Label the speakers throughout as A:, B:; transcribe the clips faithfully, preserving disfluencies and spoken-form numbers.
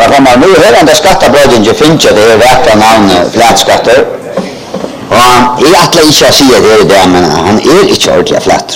A: framme. Nu är det enda skattebröden som finns, det är värt namn flätskatter. Och jag atlar inte att säga det är det, men han är inte ordentligt flätt.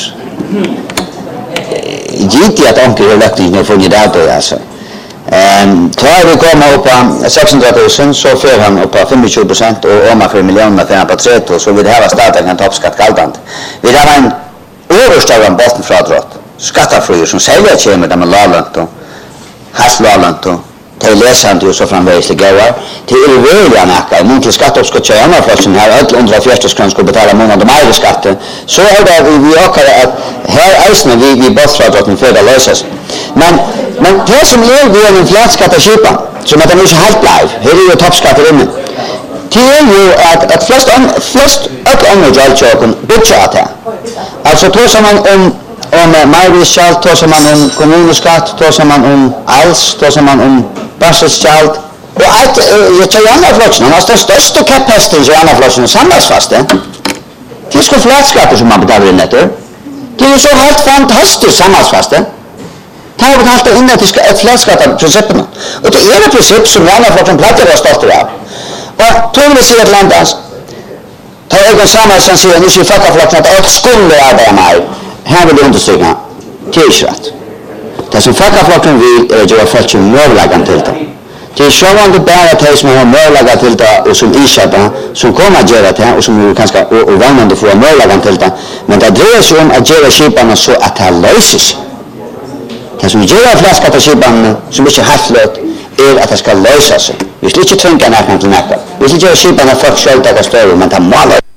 A: Gitt att onkel har lagt in och funnit det då alltså. Ehm tar vi komma upp på sexhundra tusen så får han upp på tjugofem procent och om man för miljoner för på trettio så vill det här staten kan toppskatt kaltant. Vi har en överstavan bottenfradrag. Skattefri som säljer kommer där med lallant och haslallant och till läsande och så framvägs det gåvar. Till är välja näka mot till skatteuppskott så gärna för som här ett hundrafyrtio kronor ska betala månad mer skatt. Så är det vi ökar att här är vi vi bottenfradrag för det löses. Men men det som är vi en flätskatteskipan som att det är helt bliv. Här är ju toppskatter inne. Det är ju att att flest flest ett annat jalchoken budget här. Alltså tror som man om om majoritet tar som man om kommunskatt tar som man om alls tar som man om barseskalt och allt jag tar gärna flotsen han har den största kapaciteten så gärna flotsen samhällsfaste det är så flätskatter som man betalar in det det är ju så helt fantastiskt samhällsfaste det har betalt in att det ska ett flätskatteprincipen och det är ett princip som gärna flotsen plattar är stolt av och tror vi ser ett landans tar egen samhällssensiv nu ser fucka flotsen att allt skulle arbeta med här vill jag understryka t-shirt. Det som fackaflocken vill är att göra folk som möjliga till det. Det är självande bara det som har möjliga till det och som iskärpa som kommer att göra det och som är ganska ovanligt för möjliga till det. Men det drar sig om att göra skiparna så att det löses. Det som gör flätskatteskiparna som inte har flöt är att det ska lösa sig. Vi ska inte tvänka näkan till näkan. Vi ska göra skiparna folk själva större men det målar